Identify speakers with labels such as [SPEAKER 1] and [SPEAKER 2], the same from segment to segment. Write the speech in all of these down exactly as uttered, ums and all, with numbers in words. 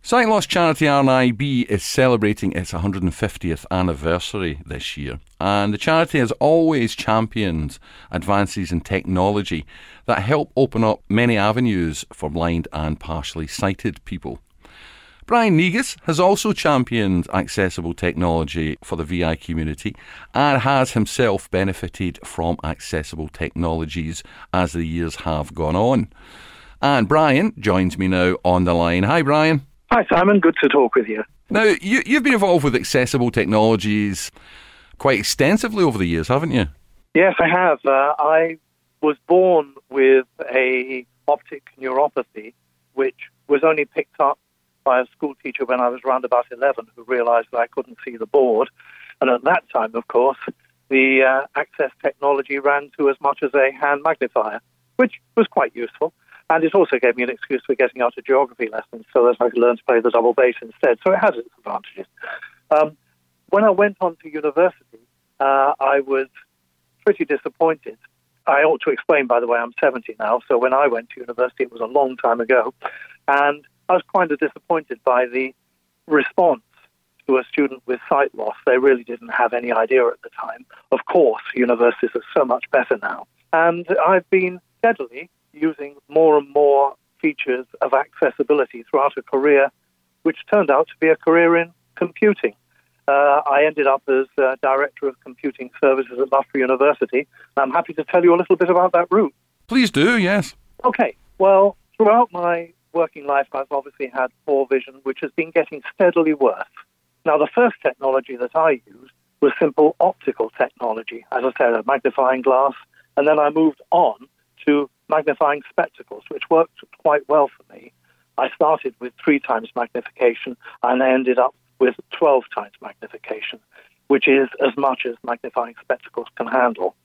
[SPEAKER 1] Sight Loss Charity R N I B is celebrating its one hundred fiftieth anniversary this year, and the charity has always championed advances in technology that help open up many avenues for blind and partially sighted people. Brian Negus has also championed accessible technology for the V I community and has himself benefited from accessible technologies as the years have gone on. And Brian joins me now on the line. Hi, Brian.
[SPEAKER 2] Hi, Simon. Good to talk with you.
[SPEAKER 1] Now, you, you've been involved with accessible technologies quite extensively over the years, haven't you?
[SPEAKER 2] Yes, I have. Uh, I was born with a optic neuropathy, which was only picked up by a school teacher when I was around about eleven, who realised that I couldn't see the board. And at that time, of course, the uh, access technology ran to as much as a hand magnifier, which was quite useful. And it also gave me an excuse for getting out of geography lessons so that I could learn to play the double bass instead. So it has its advantages. Um, when I went on to university, uh, I was pretty disappointed. I ought to explain, by the way, I'm seventy now. So when I went to university, it was a long time ago. And I was kind of disappointed by the response to a student with sight loss. They really didn't have any idea at the time. Of course, universities are so much better now. And I've been steadily using more and more features of accessibility throughout a career, which turned out to be a career in computing. Uh, I ended up as uh, Director of Computing Services at Loughborough University, and I'm happy to tell you a little bit about that route.
[SPEAKER 1] Please do, yes.
[SPEAKER 2] Okay, well, throughout my working life, I've obviously had poor vision, which has been getting steadily worse. Now, the first technology that I used was simple optical technology, as I said, a magnifying glass, and then I moved on to magnifying spectacles, which worked quite well for me. I started with three times magnification, and I ended up with twelve times magnification, which is as much as magnifying spectacles can handle.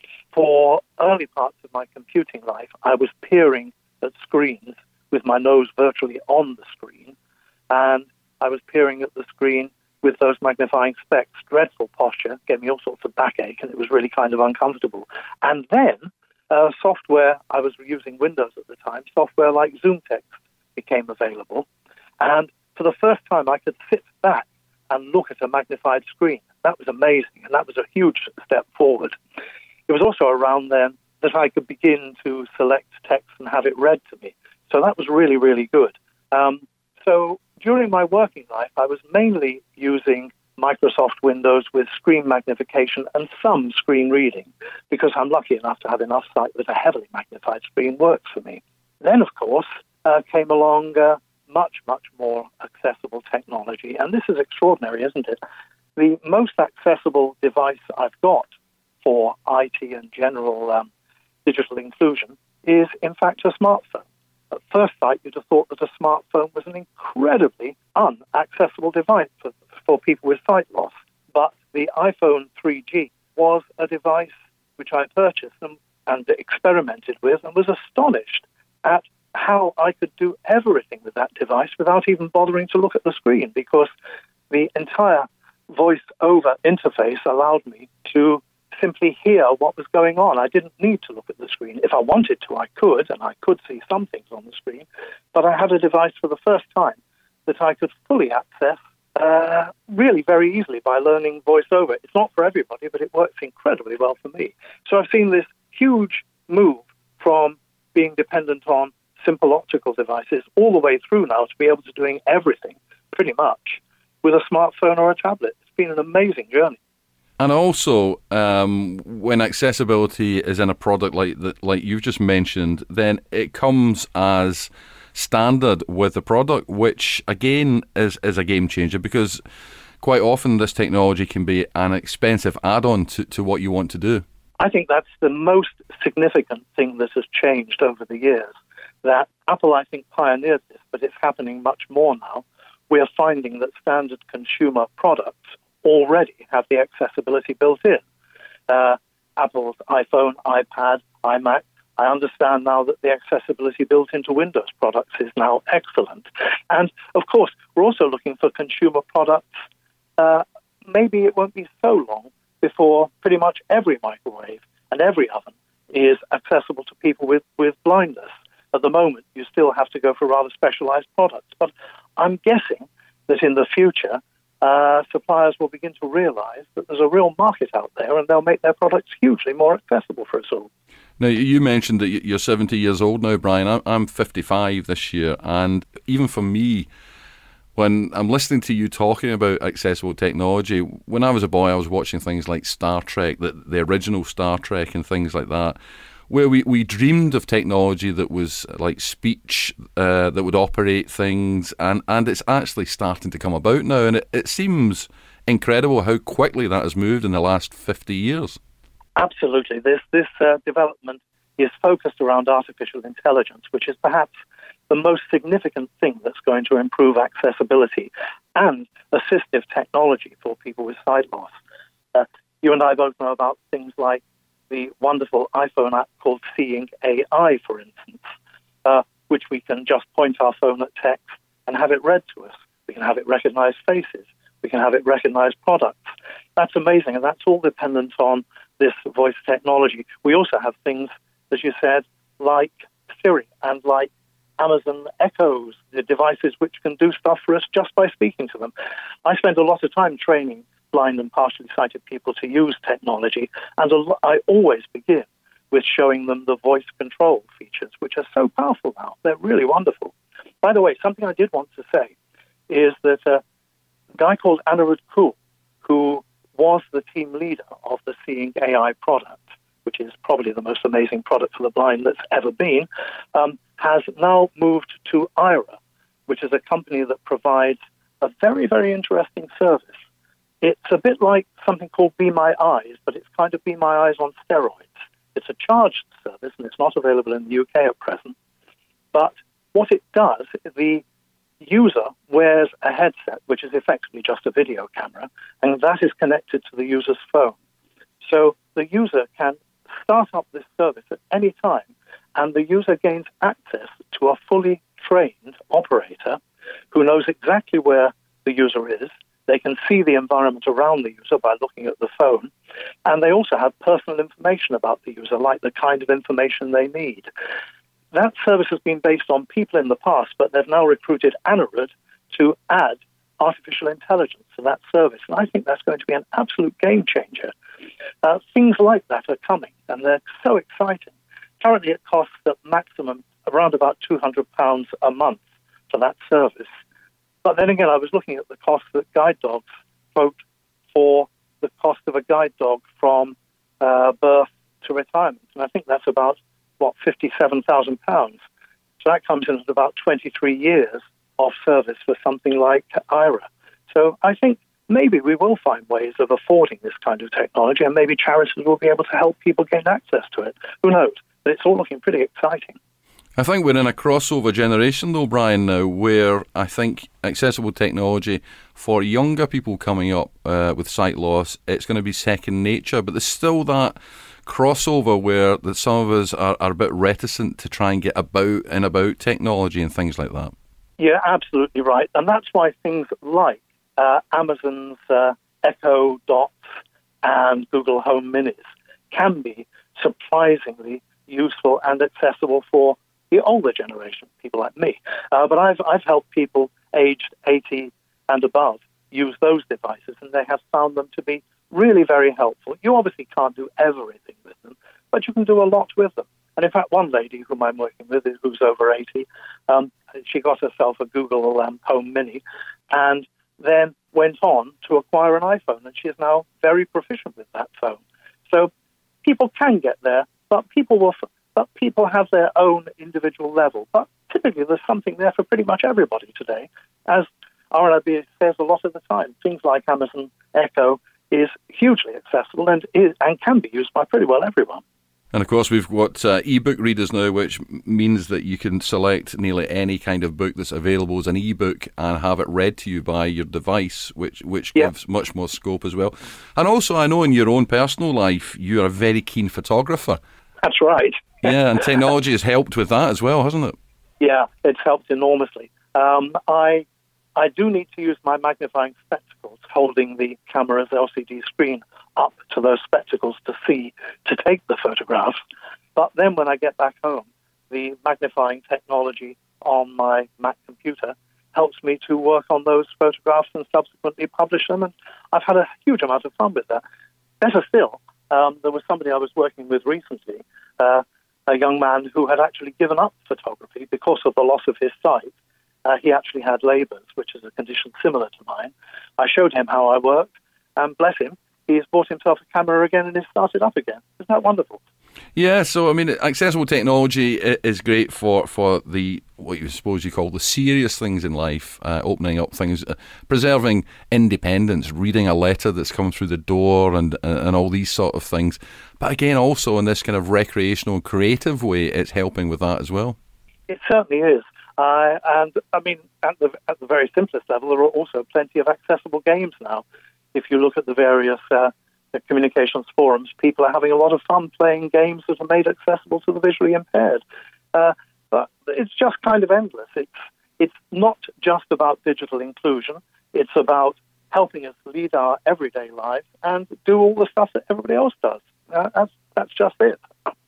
[SPEAKER 2] For early parts of my computing life, I was peering at screens with my nose virtually on the screen, and I was peering at the screen with those magnifying specs. Dreadful posture, gave me all sorts of backache, and it was really kind of uncomfortable. And then Uh, software, I was using Windows at the time, software like ZoomText became available. And for the first time, I could sit back and look at a magnified screen. That was amazing, and that was a huge step forward. It was also around then that I could begin to select text and have it read to me. So that was really, really good. Um, so during my working life, I was mainly using Microsoft Windows with screen magnification and some screen reading, because I'm lucky enough to have enough sight that a heavily magnified screen works for me. Then, of course, uh, came along uh, much, much more accessible technology, and this is extraordinary, isn't it? The most accessible device I've got for I T and general um, digital inclusion is, in fact, a smartphone. At first sight, you'd have thought that a smartphone was an incredibly unaccessible device for, for people with sight loss. But the iPhone three G was a device which I purchased and, and experimented with, and was astonished at how I could do everything with that device without even bothering to look at the screen, because the entire voice-over interface allowed me to simply hear what was going on. I didn't need to look at the screen. If I wanted to, I could, and I could see some things on the screen, but I had a device for the first time that I could fully access uh, really very easily by learning voiceover. It's not for everybody, but it works incredibly well for me. So I've seen this huge move from being dependent on simple optical devices all the way through now to be able to doing everything, pretty much, with a smartphone or a tablet. It's been an amazing journey.
[SPEAKER 1] And also, um, when accessibility is in a product like that, like you've just mentioned, then it comes as standard with the product, which again is, is a game changer, because quite often this technology can be an expensive add-on to, to what you want to do.
[SPEAKER 2] I think that's the most significant thing that has changed over the years. That Apple, I think, pioneered this, but it's happening much more now. We are finding that standard consumer products already have the accessibility built in. Uh, Apple's iPhone, iPad, iMac, I understand now that the accessibility built into Windows products is now excellent. And, of course, we're also looking for consumer products. Uh, maybe it won't be so long before pretty much every microwave and every oven is accessible to people with, with blindness. At the moment, you still have to go for rather specialized products. But I'm guessing that in the future, uh, suppliers will begin to realize that there's a real market out there, and they'll make their products hugely more accessible for us all.
[SPEAKER 1] Now, you mentioned that you're seventy years old now, Brian. I'm fifty-five this year, and even for me, when I'm listening to you talking about accessible technology, when I was a boy, I was watching things like Star Trek, the, the original Star Trek and things like that, where we, we dreamed of technology that was like speech, uh, that would operate things, and, and it's actually starting to come about now, and it, it seems incredible how quickly that has moved in the last fifty years.
[SPEAKER 2] Absolutely. This, this uh, development is focused around artificial intelligence, which is perhaps the most significant thing that's going to improve accessibility and assistive technology for people with sight loss. Uh, you and I both know about things like the wonderful iPhone app called Seeing A I, for instance, uh, which we can just point our phone at text and have it read to us. We can have it recognize faces. We can have it recognize products. That's amazing, and that's all dependent on this voice technology. We also have things, as you said, like Siri and like Amazon Echoes, the devices which can do stuff for us just by speaking to them. I spend a lot of time training blind and partially sighted people to use technology, and I always begin with showing them the voice control features, which are so powerful now. They're really wonderful. By the way, something I did want to say is that uh, a guy called Anirudh Kool, who was the team leader of the Seeing A I product, which is probably the most amazing product for the blind that's ever been, um, has now moved to Aira, which is a company that provides a very, very interesting service. It's a bit like something called Be My Eyes, but it's kind of Be My Eyes on steroids. It's a charged service, and it's not available in the U K at present. But what it does, the user wears a headset, which is effectively just a video camera, and that is connected to the user's phone. So the user can start up this service at any time, and the user gains access to a fully trained operator who knows exactly where the user is. They can see the environment around the user by looking at the phone, and they also have personal information about the user, like the kind of information they need. That service has been based on people in the past, but they've now recruited Anirudh to add artificial intelligence to that service, and I think that's going to be an absolute game changer. Uh, things like that are coming, and they're so exciting. Currently, it costs at maximum around about two hundred pounds a month for that service. But then again, I was looking at the cost that guide dogs quote for the cost of a guide dog from uh, birth to retirement, and I think that's about, what, fifty-seven thousand pounds. So that comes in at about twenty-three years of service for something like Aira. So I think maybe we will find ways of affording this kind of technology, and maybe charities will be able to help people gain access to it. Who knows? But it's all looking pretty exciting.
[SPEAKER 1] I think we're in a crossover generation, though, Brian, now, where I think accessible technology for younger people coming up uh, with sight loss, it's going to be second nature. But there's still that crossover where that some of us are, are a bit reticent to try and get about and about technology and things like that.
[SPEAKER 2] Yeah, absolutely right. And that's why things like uh, Amazon's uh, Echo Dots and Google Home Minis can be surprisingly useful and accessible for the older generation, people like me. Uh, but I've I've helped people aged eighty and above use those devices, and they have found them to be really very helpful. You obviously can't do everything with them, but you can do a lot with them. And in fact, one lady whom I'm working with, who's over eighty, um, she got herself a Google um, Home Mini, and then went on to acquire an iPhone, and she is now very proficient with that phone. So people can get there, but people will. But people have their own individual level. But typically there's something there for pretty much everybody today. As R N I B says a lot of the time, things like Amazon Echo is hugely accessible and is, and can be used by pretty well everyone.
[SPEAKER 1] And of course, we've got uh, e-book readers now, which means that you can select nearly any kind of book that's available as an e-book and have it read to you by your device, which which
[SPEAKER 2] yeah.
[SPEAKER 1] gives much more scope as well. And also, I know in your own personal life, you're a very keen photographer.
[SPEAKER 2] That's right.
[SPEAKER 1] Yeah, and technology has helped with that as well, hasn't it?
[SPEAKER 2] Yeah, it's helped enormously. Um, I I do need to use my magnifying spectacles, holding the camera's L C D screen up to those spectacles to see, to take the photographs. But then when I get back home, the magnifying technology on my Mac computer helps me to work on those photographs and subsequently publish them. And I've had a huge amount of fun with that. Better still, um, there was somebody I was working with recently, uh, a young man who had actually given up photography because of the loss of his sight. Uh, he actually had Leber's, which is a condition similar to mine. I showed him how I worked, and bless him, he's bought himself a camera again and has started up again. Isn't that wonderful?
[SPEAKER 1] Yeah, so I mean, accessible technology is great for, for the what you suppose you call the serious things in life, uh, opening up things, uh, preserving independence, reading a letter that's come through the door, and and all these sort of things. But again, also in this kind of recreational, creative way, it's helping with that as well.
[SPEAKER 2] It certainly is, uh, and I mean, at the at the very simplest level, there are also plenty of accessible games now. If you look at the various uh, the communications forums, people are having a lot of fun playing games that are made accessible to the visually impaired. Uh, but it's just kind of endless. It's it's not just about digital inclusion. It's about helping us lead our everyday lives and do all the stuff that everybody else does. Uh, that's that's just it.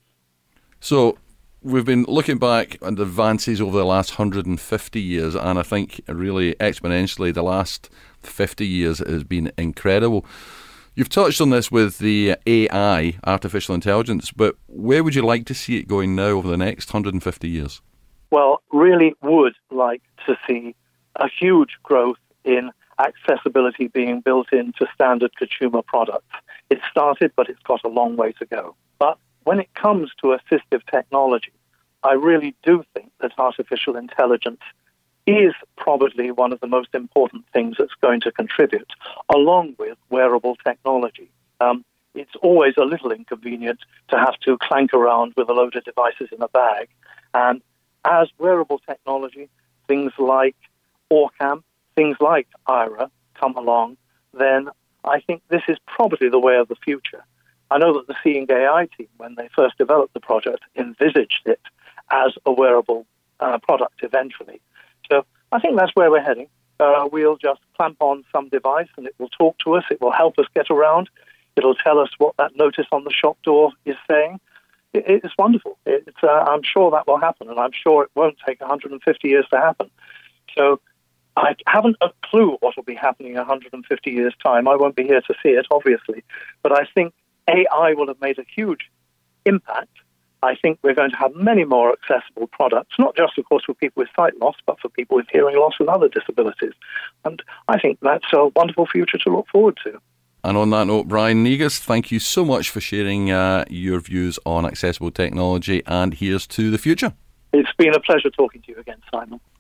[SPEAKER 1] So we've been looking back on the advances over the last one hundred fifty years, and I think really exponentially the last fifty years has been incredible. You've touched on this with the A I, artificial intelligence, but where would you like to see it going now over the next one hundred fifty years?
[SPEAKER 2] Well, really would like to see a huge growth in accessibility being built into standard consumer products. It started, but it's got a long way to go. But when it comes to assistive technology, I really do think that artificial intelligence is probably one of the most important things that's going to contribute, along with wearable technology. Um, it's always a little inconvenient to have to clank around with a load of devices in a bag. And as wearable technology, things like Orcam, things like Aira come along, then I think this is probably the way of the future. I know that the Seeing A I team, when they first developed the project, envisaged it as a wearable uh, product eventually. So I think that's where we're heading. Uh, we'll just clamp on some device and it will talk to us. It will help us get around. It'll tell us what that notice on the shop door is saying. It, it's wonderful. It's, uh, I'm sure that will happen, and I'm sure it won't take one hundred fifty years to happen. So I haven't a clue what will be happening in one hundred fifty years' time. I won't be here to see it, obviously. But I think A I will have made a huge impact. I think we're going to have many more accessible products, not just, of course, for people with sight loss, but for people with hearing loss and other disabilities. And I think that's a wonderful future to look forward to.
[SPEAKER 1] And on that note, Brian Negus, thank you so much for sharing uh, your views on accessible technology, and here's to the future.
[SPEAKER 2] It's been a pleasure talking to you again, Simon.